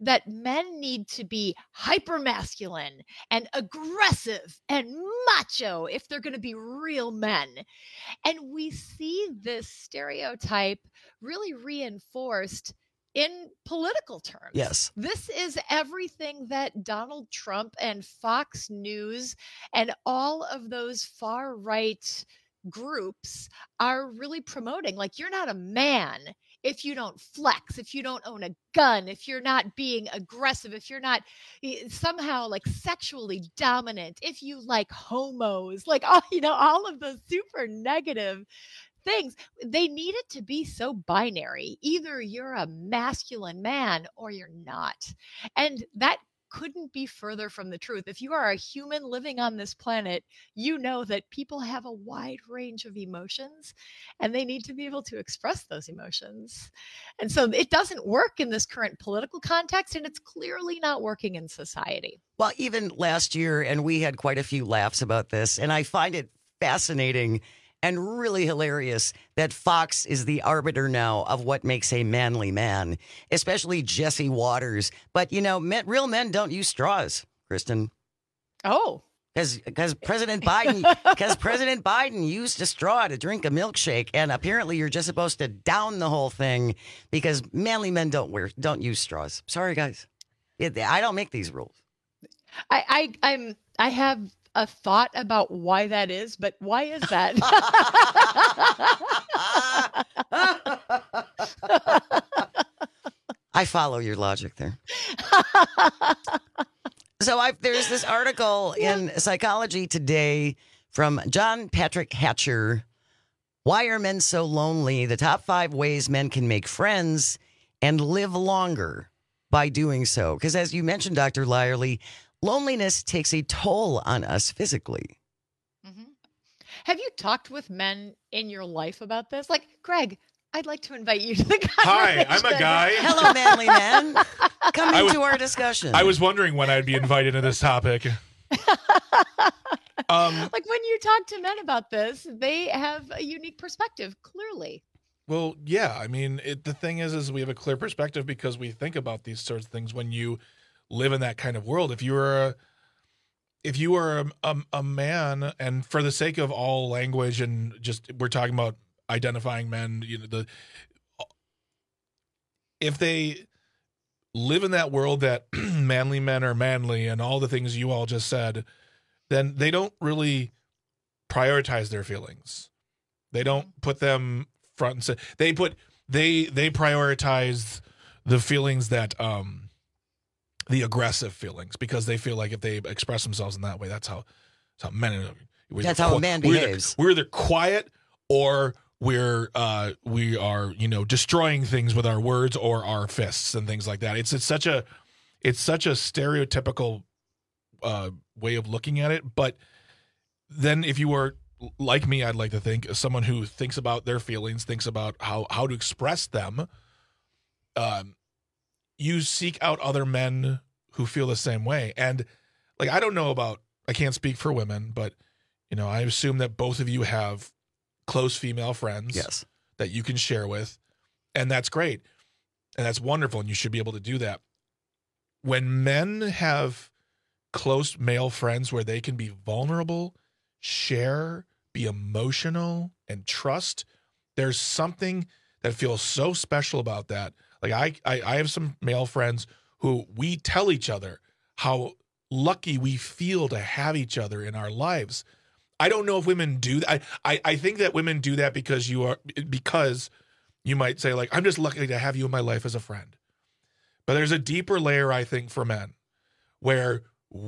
that men need to be hypermasculine and aggressive and macho if they're going to be real men. And we see this stereotype really reinforced in political terms. Yes. This is everything that Donald Trump and Fox News and all of those far right groups are really promoting. Like, you're not a man if you don't flex, if you don't own a gun, if you're not being aggressive, if you're not somehow like sexually dominant, if you like homos, like all of those super negative things. They need it to be so binary. Either you're a masculine man or you're not. And that couldn't be further from the truth. If you are a human living on this planet, you know that people have a wide range of emotions and they need to be able to express those emotions. And so it doesn't work in this current political context, and it's clearly not working in society. Well, even last year, and we had quite a few laughs about this, and I find it fascinating and really hilarious that Fox is the arbiter now of what makes a manly man, especially Jesse Waters. But, real men don't use straws, Kristen. Oh. Because President Biden used a straw to drink a milkshake, and apparently you're just supposed to down the whole thing because manly men don't use straws. Sorry, guys. I don't make these rules. I have a thought about why that is, but why is that? I follow your logic there. So there's this article in Psychology Today from John Patrick Hatcher. Why are men so lonely? The top 5 ways men can make friends and live longer by doing so. Because as you mentioned, Dr. Lyerly, loneliness takes a toll on us physically. Mm-hmm. Have you talked with men in your life about this? Like, Greg, I'd like to invite you to the conversation. Hi, I'm a guy. Hello, manly man. Come into our discussion. I was wondering when I'd be invited to this topic. Like, when you talk to men about this, they have a unique perspective, clearly. Well, yeah. I mean, the thing is we have a clear perspective because we think about these sorts of things when you live in that kind of world. If you were a man, and for the sake of all language and just we're talking about identifying men, if they live in that world that manly men are manly and all the things you all just said, then they don't really prioritize their feelings. They don't put them front and center. They prioritize the feelings that the aggressive feelings, because they feel like if they express themselves in that way, that's how men. That's how a man behaves. We're either quiet or we are destroying things with our words or our fists and things like that. It's such a stereotypical way of looking at it. But then if you were like me, I'd like to think, as someone who thinks about their feelings, thinks about how to express them, you seek out other men who feel the same way. And like, I can't speak for women, but I assume that both of you have close female friends, yes, that you can share with. And that's great. And that's wonderful. And you should be able to do that. When men have close male friends where they can be vulnerable, share, be emotional, and trust, there's something that feels so special about that. Like I have some male friends who we tell each other how lucky we feel to have each other in our lives. I don't know if women do that. I think that women do that because you might say, like, I'm just lucky to have you in my life as a friend. But there's a deeper layer, I think, for men where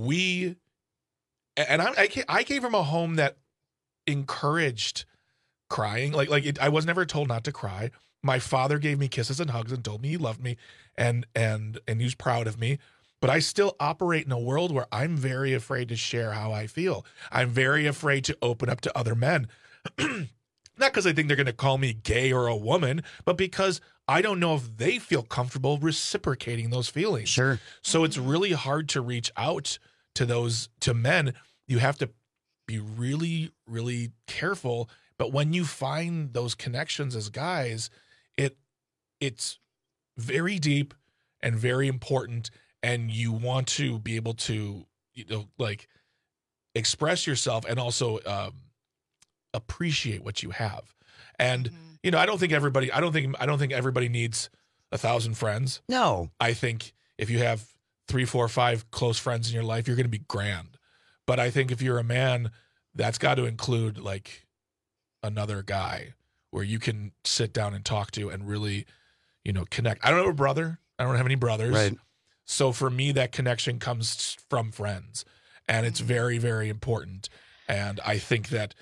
I came from a home that encouraged crying. I was never told not to cry. My father gave me kisses and hugs and told me he loved me and he was proud of me. But I still operate in a world where I'm very afraid to share how I feel. I'm very afraid to open up to other men. Not because I think they're going to call me gay or a woman, but because I don't know if they feel comfortable reciprocating those feelings. Sure. So it's really hard to reach out to men. You have to be really, really careful. But when you find those connections as guys, it's very deep and very important, and you want to be able to, like, express yourself and also appreciate what you have. And I don't think everybody needs 1,000 friends. No. I think if you have 3, 4, 5 close friends in your life, you're going to be grand. But I think if you're a man, that's got to include like another guy where you can sit down and talk to and really, connect. I don't have a brother. I don't have any brothers. Right. So for me, that connection comes from friends, and it's very, very important. And I think that,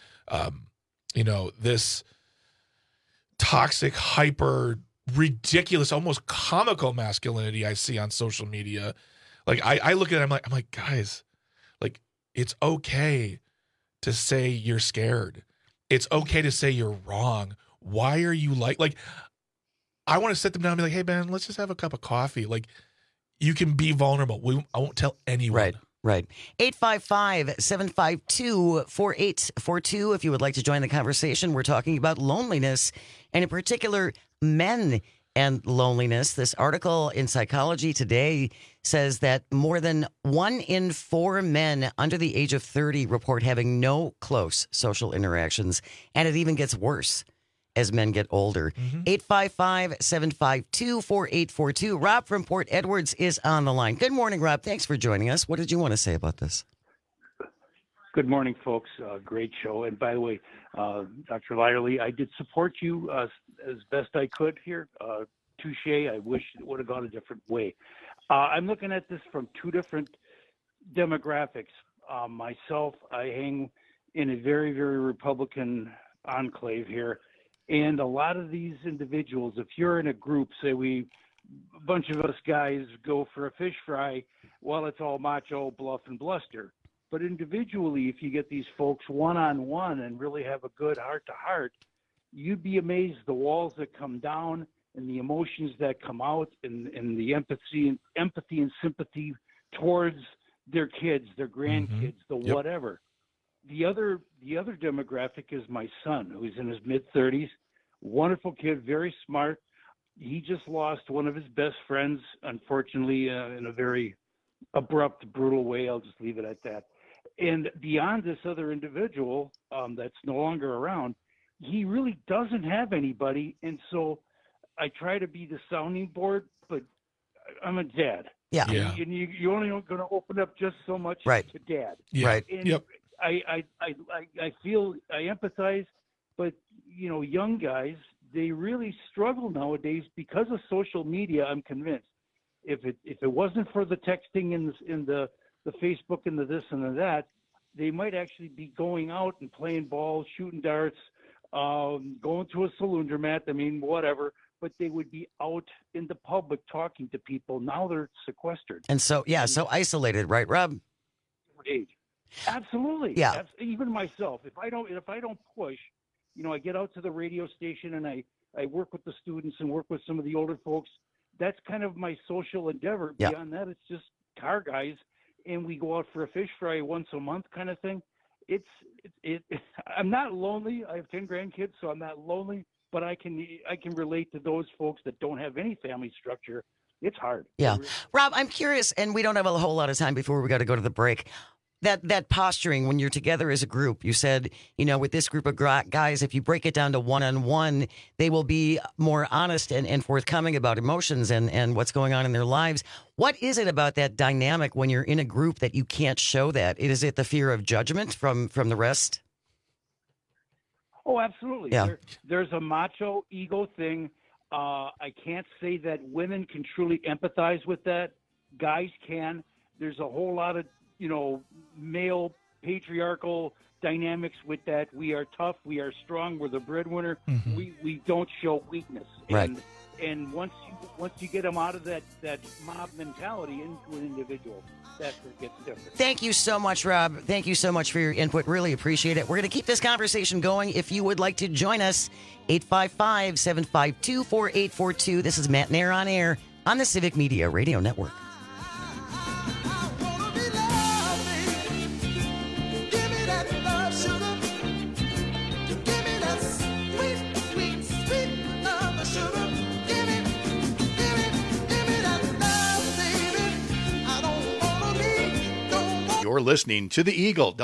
this toxic, hyper, ridiculous, almost comical masculinity I see on social media, like I look at it, I'm like, guys, like, it's okay to say you're scared. It's okay to say you're wrong. Why are you like I want to sit them down and be like, hey, man, let's just have a cup of coffee. Like, you can be vulnerable. I won't tell anyone. Right. 855-752-4842. If you would like to join the conversation, we're talking about loneliness, and in particular, men and loneliness. This article in Psychology Today says that more than 1 in 4 men under the age of 30 report having no close social interactions, and it even gets worse as men get older. 855-752-4842. Rob from Port Edwards is on the line. Good morning, Rob. Thanks for joining us. What did you want to say about this? Good morning, folks. Great show. And by the way, Dr. Lyerly, I did support you as best I could here. Touche. I wish it would have gone a different way. I'm looking at this from 2 different demographics. Myself, I hang in a very, very Republican enclave here. And a lot of these individuals, if you're in a group, say a bunch of us guys go for a fish fry, well, it's all macho, bluff, and bluster. But individually, if you get these folks one-on-one and really have a good heart-to-heart, you'd be amazed the walls that come down and the emotions that come out and the empathy and sympathy towards their kids, their grandkids, whatever. The other demographic is my son, who's in his mid-30s. Wonderful kid, very smart. He just lost one of his best friends, unfortunately, in a very abrupt, brutal way. I'll just leave it at that. And beyond this other individual that's no longer around, he really doesn't have anybody. And so I try to be the sounding board, but I'm a dad. Yeah. And you're only going to open up just so much to dad. Yeah. Right. And I feel, I empathize, but young guys, they really struggle nowadays because of social media. I'm convinced if it wasn't for the texting and the Facebook and the this and the that, they might actually be going out and playing ball, shooting darts, going to a laundromat. I mean, whatever. But they would be out in the public talking to people. Now they're sequestered. And so isolated, right, Rob? Age. Absolutely. Yeah. Even myself, if I don't push, I get out to the radio station and I work with the students and work with some of the older folks. That's kind of my social endeavor. Yeah. Beyond that, it's just car guys, and we go out for a fish fry once a month kind of thing. I'm not lonely. I have 10 grandkids, so I'm not lonely. But I can relate to those folks that don't have any family structure. It's hard. Yeah. Rob, I'm curious, and we don't have a whole lot of time before we got to go to the break. That posturing when you're together as a group, you said, with this group of guys, if you break it down to one-on-one, they will be more honest and forthcoming about emotions and what's going on in their lives. What is it about that dynamic when you're in a group that you can't show that? Is it the fear of judgment from the rest? Oh, absolutely. Yeah. There's a macho ego thing. I can't say that women can truly empathize with that. Guys can. There's a whole lot of, male patriarchal dynamics with that. We are tough. We are strong. We're the breadwinner. Mm-hmm. We don't show weakness. Right. And once you get them out of that mob mentality into an individual, that's where it gets different. Thank you so much, Rob. Thank you so much for your input. Really appreciate it. We're going to keep this conversation going. If you would like to join us, 855-752-4842. This is Matt Nair on air on the Civic Media Radio Network. listening to the Eagle,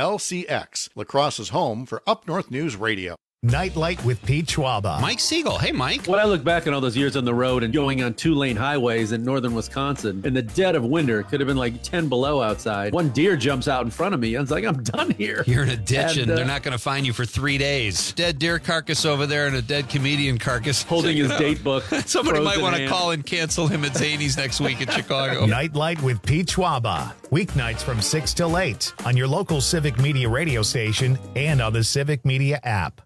WLCX, La Crosse's home for Up North News Radio. Nightlight with Pete Schwaba. Mike Siegel. Hey, Mike. When I look back on all those years on the road and going on 2-lane highways in northern Wisconsin, in the dead of winter, it could have been like 10 below outside. One deer jumps out in front of me. I was like, I'm done here. You're in a ditch and they're not going to find you for 3 days. Dead deer carcass over there and a dead comedian carcass. Holding his date book. Somebody might want to call and cancel him at Zany's next week in Chicago. Nightlight with Pete Schwaba. Weeknights from 6 till 8 on your local Civic Media radio station and on the Civic Media app.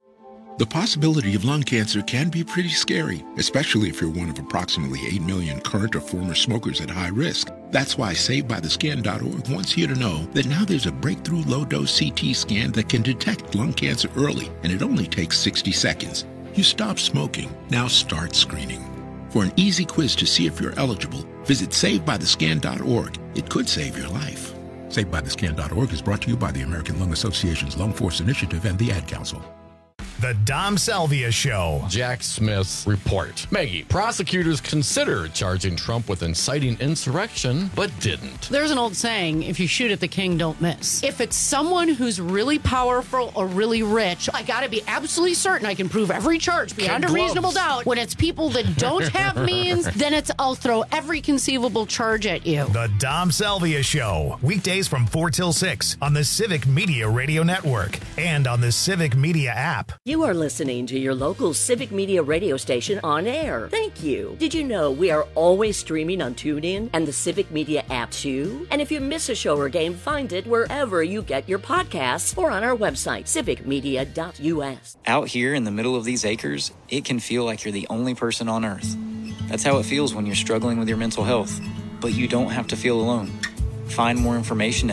The possibility of lung cancer can be pretty scary, especially if you're one of approximately 8 million current or former smokers at high risk. That's why SaveByTheScan.org wants you to know that now there's a breakthrough low-dose CT scan that can detect lung cancer early, and it only takes 60 seconds. You stop smoking, now start screening. For an easy quiz to see if you're eligible, visit SaveByTheScan.org. It could save your life. SaveByTheScan.org is brought to you by the American Lung Association's Lung Force Initiative and the Ad Council. The Dom Salvia Show. Jack Smith's report. Maggie, prosecutors considered charging Trump with inciting insurrection, but didn't. There's an old saying, if you shoot at the king, don't miss. If it's someone who's really powerful or really rich, I gotta be absolutely certain I can prove every charge beyond a reasonable doubt. When it's people that don't have means, then it's I'll throw every conceivable charge at you. The Dom Salvia Show. Weekdays from 4 till 6 on the Civic Media Radio Network and on the Civic Media app. You are listening to your local Civic Media radio station on air. Thank you. Did you know we are always streaming on TuneIn and the Civic Media app too? And if you miss a show or game, find it wherever you get your podcasts or on our website, civicmedia.us. Out here in the middle of these acres, it can feel like you're the only person on earth. That's how it feels when you're struggling with your mental health. But you don't have to feel alone. Find more information at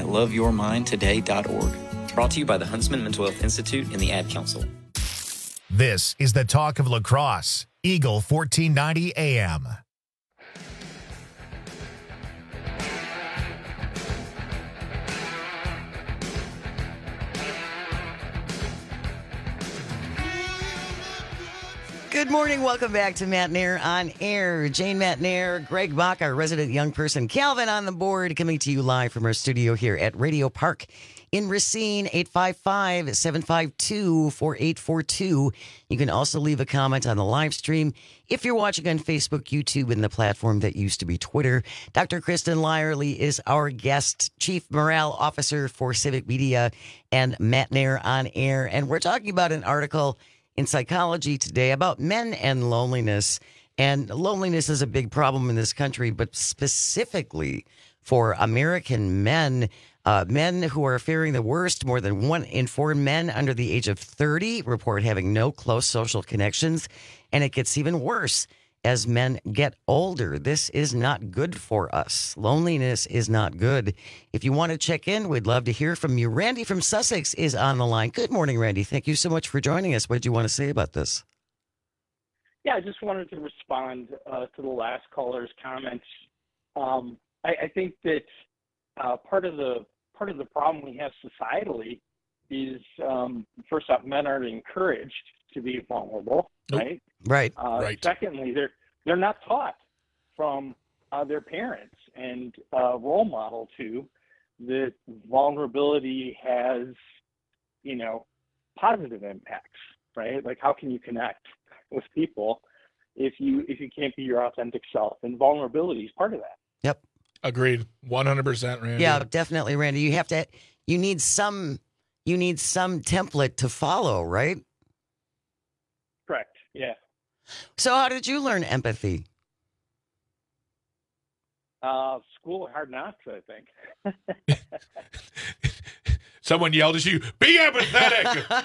loveyourmindtoday.org. Brought to you by the Huntsman Mental Health Institute and the Ad Council. This is the Talk of La Crosse, Eagle 1490 AM. Good morning. Welcome back to Matt Nair on Air. Jane Matt Nair, Greg Bach, our resident young person, Calvin on the board, coming to you live from our studio here at Radio Park in Racine, 855-752-4842. You can also leave a comment on the live stream if you're watching on Facebook, YouTube, and the platform that used to be Twitter. Dr. Kristen Lyerly is our guest, Chief Morale Officer for Civic Media and Matt Nair on Air. And we're talking about an article in Psychology Today about men and loneliness. And loneliness is a big problem in this country, but specifically for American men. Men who are faring the worst, more than 1 in 4 men under the age of 30 report having no close social connections. And it gets even worse as men get older. This is not good for us. Loneliness is not good. If you want to check in, we'd love to hear from you. Randy from Sussex is on the line. Good morning, Randy. Thank you so much for joining us. What did you want to say about this? Yeah, I just wanted to respond to the last caller's comments. I think that part of the problem we have societally is, first off, men aren't encouraged to be vulnerable, right? Right. Right. Secondly, they're not taught from their parents and role model too that vulnerability has, positive impacts, right? Like, how can you connect with people if you can't be your authentic self? And vulnerability is part of that. Yep. Agreed. 100%, Randy. Yeah, definitely, Randy. You need some template to follow, right? Correct. Yeah. So how did you learn empathy? School, Hard Knocks, I think. Someone yelled at you, be empathetic.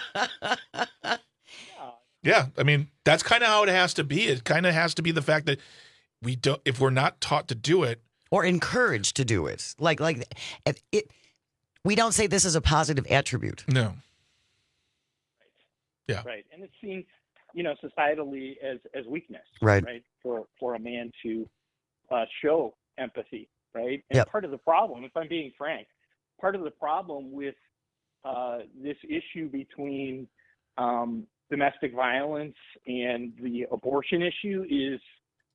Yeah, I mean, that's kind of how it has to be. It kind of has to be the fact that if we're not taught to do it, or encouraged to do it. Like it. We don't say this is a positive attribute. No. Right. Yeah. Right. And it's seen, societally as weakness. Right. Right. For a man to show empathy. Right. And Yep. part of the problem, if I'm being frank, part of the problem with this issue between domestic violence and the abortion issue is,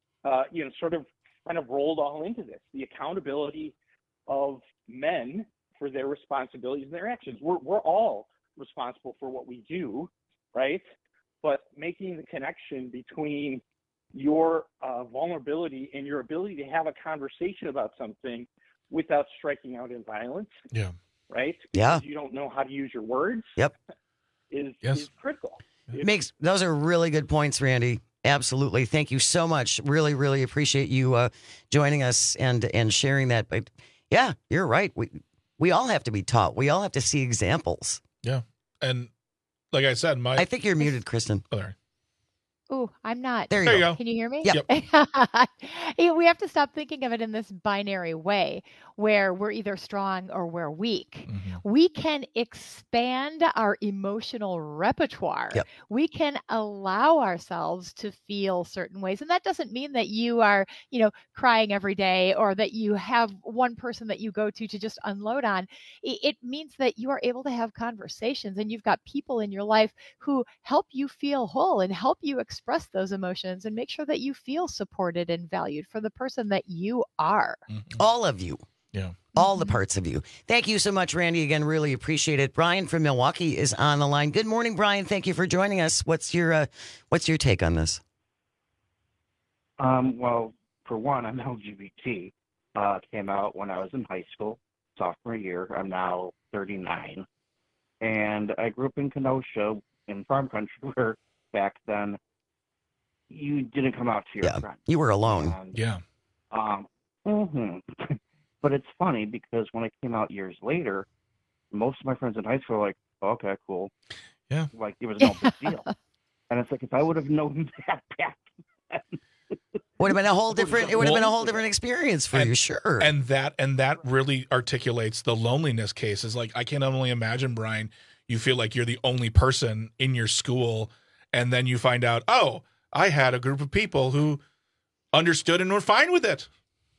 sort of kind of rolled all into this. The accountability of men for their responsibilities and their actions. We're all responsible for what we do, right? But making the connection between your vulnerability and your ability to have a conversation about something without striking out in violence, right? Because you don't know how to use your words. Is critical. Those are really good points, Randy. Absolutely. Thank you so much. Really, really appreciate you joining us and sharing that. But yeah, you're right. We all have to be taught. We all have to see examples. Yeah. And like I said, I think you're muted, Kristen. Oh, there. Oh, I'm not. There you go. Can you hear me? Yep. We have to stop thinking of it in this binary way where we're either strong or we're weak. We can expand our emotional repertoire. We can allow ourselves to feel certain ways. And that doesn't mean that you are, crying every day or that you have one person that you go to just unload on. It means that you are able to have conversations and you've got people in your life who help you feel whole and help you express those emotions and make sure that you feel supported and valued for the person that you are. All of you. Yeah. All the parts of you. Thank you so much, Randy. Again, really appreciate it. Brian from Milwaukee is on the line. Good morning, Brian. Thank you for joining us. What's your take on this? Well, for one, I'm LGBT. Came out when I was in high school, sophomore year. I'm now 39. And I grew up in Kenosha in farm country where back then you didn't come out to your friends. You were alone. But it's funny because when I came out years later, most of my friends in high school were like, oh, okay, cool. Yeah. Like it was no big deal. And it's like, if I would have known that back then, would have been a whole different. It would have been a whole different experience for you, sure. And that really articulates the loneliness cases. Like I can only imagine, Brian, you feel like you're the only person in your school, and then you find out, oh, I had a group of people who understood and were fine with it.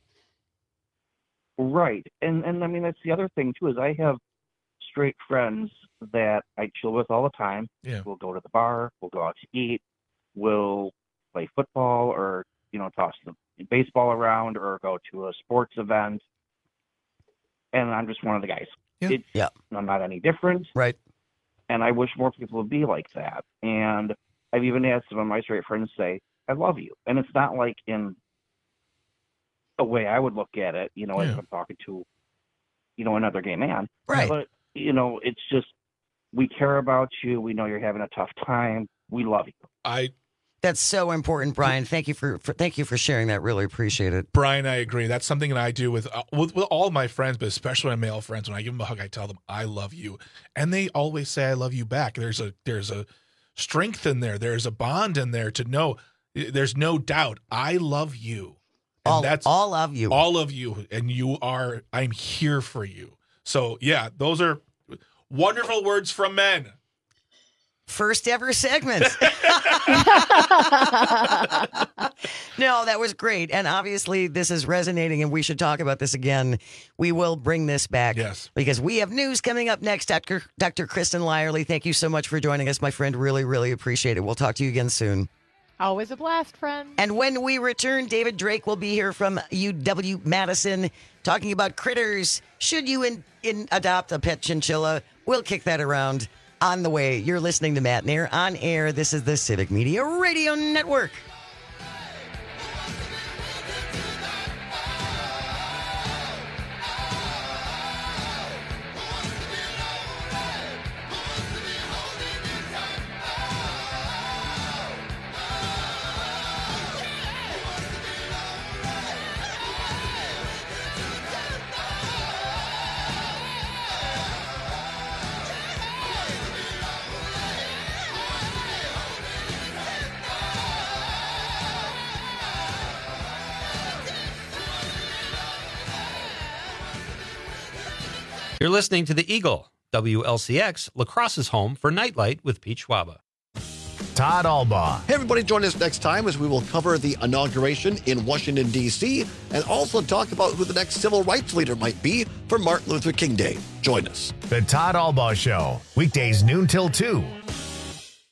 Right. And I mean, that's the other thing, too, is I have straight friends that I chill with all the time. Yeah. We'll go to the bar. We'll go out to eat. We'll play football or, toss the baseball around or go to a sports event. And I'm just one of the guys. I'm not any different. Right. And I wish more people would be like that. And I've even had some of my straight friends say, I love you. And it's not like in a way I would look at it, if I'm talking to, another gay man. Right. But, it's just, we care about you. We know you're having a tough time. We love you. That's so important, Brian. Thank you for sharing that. Really appreciate it. Brian, I agree. That's something that I do with all my friends, but especially my male friends. When I give them a hug, I tell them I love you, and they always say I love you back. There's a strength in there. There's a bond in there to know. There's no doubt. I love you. And that's all of you. All of you, and I'm here for you. So yeah, those are wonderful words from men. First ever segment. No, that was great. And obviously this is resonating and we should talk about this again. We will bring this back. Yes. Because we have news coming up next. Dr. Kristen Lyerly, thank you so much for joining us, my friend. Really, really appreciate it. We'll talk to you again soon. Always a blast, friend. And when we return, David Drake will be here from UW-Madison talking about critters. Should you adopt a pet chinchilla? We'll kick that around on the way. You're listening to Matt Nair on air. This is the Civic Media Radio Network. You're listening to The Eagle, WLCX, La Crosse's home for Nightlight with Pete Schwaba. Todd Albaugh. Hey, everybody, join us next time as we will cover the inauguration in Washington, D.C., and also talk about who the next civil rights leader might be for Martin Luther King Day. Join us. The Todd Albaugh Show, weekdays noon till 2.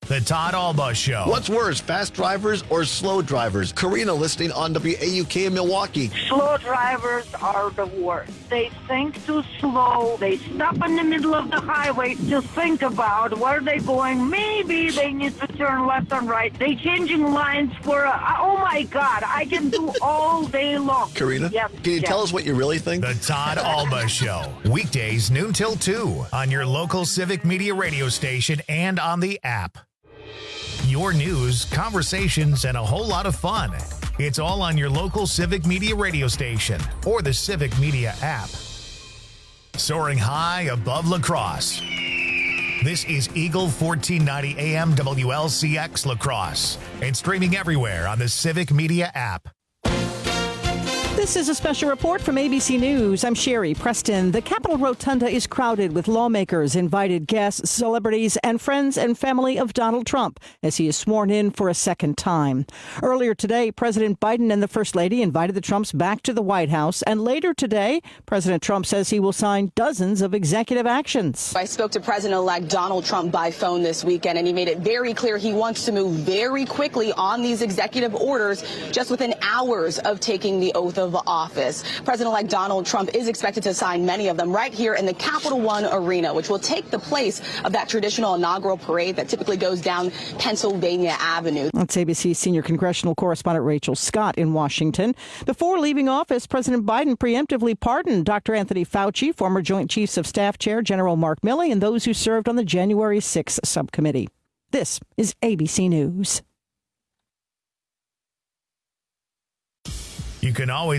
The Todd Alba Show. What's worse, fast drivers or slow drivers? Karina listening on WAUK in Milwaukee. Slow drivers are the worst. They think too slow. They stop in the middle of the highway to think about where they're going. Maybe they need to turn left and right. They changing lines for, oh my God, I can do all day long. Karina, can you tell us what you really think? The Todd Alba Show. Weekdays noon till 2 on your local Civic Media radio station and on the app. Your news, conversations, and a whole lot of fun. It's all on your local Civic Media radio station or the Civic Media app. Soaring high above La Crosse. This is Eagle 1490 AM WLCX La Crosse and streaming everywhere on the Civic Media app. This is a special report from ABC News. I'm Sherry Preston. The Capitol Rotunda is crowded with lawmakers, invited guests, celebrities, and friends and family of Donald Trump as he is sworn in for a second time. Earlier today, President Biden and the First Lady invited the Trumps back to the White House. And later today, President Trump says he will sign dozens of executive actions. I spoke to President-elect Donald Trump by phone this weekend, and he made it very clear he wants to move very quickly on these executive orders just within hours of taking the oath of office. President-elect Donald Trump is expected to sign many of them right here in the Capital One Arena, which will take the place of that traditional inaugural parade that typically goes down Pennsylvania Avenue. That's ABC's senior congressional correspondent Rachel Scott in Washington. Before leaving office, President Biden preemptively pardoned Dr. Anthony Fauci, former Joint Chiefs of Staff Chair General Mark Milley, and those who served on the January 6th subcommittee. This is ABC News. You can always